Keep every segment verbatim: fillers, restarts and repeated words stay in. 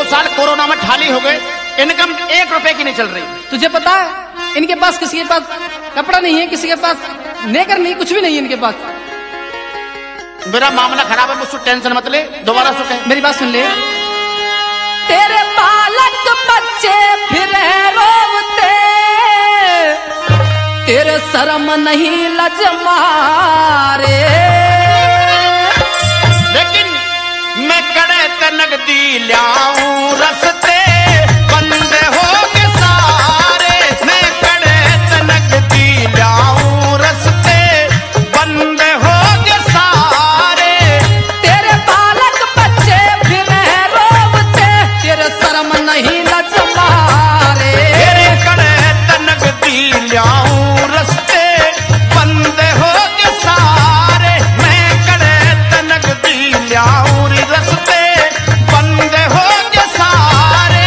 साल कोरोना में ठाली हो गए, इनकम एक रुपए की नहीं चल रही। तुझे पता है इनके पास किसी के पास कपड़ा नहीं है, किसी के पास नेकर नहीं, कुछ भी नहीं है इनके पास। मेरा मामला खराब है, मुझसे टेंशन मत ले। दोबारा सुन, मेरी बात सुन ले। तेरे बालक बच्चे फिरे रोते, तेरे शर्म नहीं लज मारे, लेकिन मैं कड़े तनगदी ल्याऊं रस्ते बंद हो के सारे। मैं कड़े तनगदी ल्याऊं रस्ते बंद हो के सारे। तेरे बालक बच्चे फिरे रोते, तेरे शर्म नहीं लज मारे। तेरे कड़े तनगदी ल्याऊं रस्ते बंद हो के सारे। मैं कड़े तनगदी ल्याऊं रस्ते बंद हो के सारे।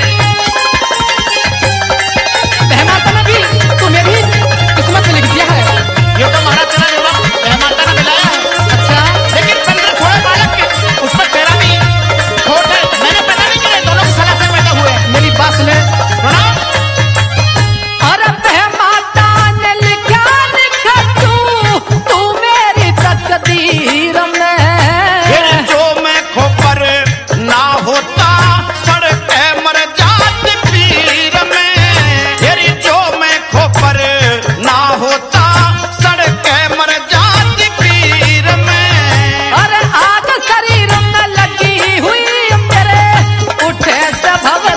बहमाता ने भी तुम्हें भी किस्मत में लिख दिया है। ये तो महाराज तेरा जवाब बहमाता ने मिलाया है। अच्छा, लेकिन पंद्रह सोलह बालक के उसमें तेरा भी खोट है। मैंने पैदा नहीं किया, दोनों की सलाह से पैदा हुए। मेरी बात सुने। सुना? अरे बहमाता ने लिखा लिखा तू तू मेरी तकदीर में। फिर जो मैं खोपर ना होता सड़क मर जाती पीर में। फिर जो मैं खोपर ना होता सड़क मर जाती पीर में। अरे आग शरीर में लगी हुई मेरे उठे से भव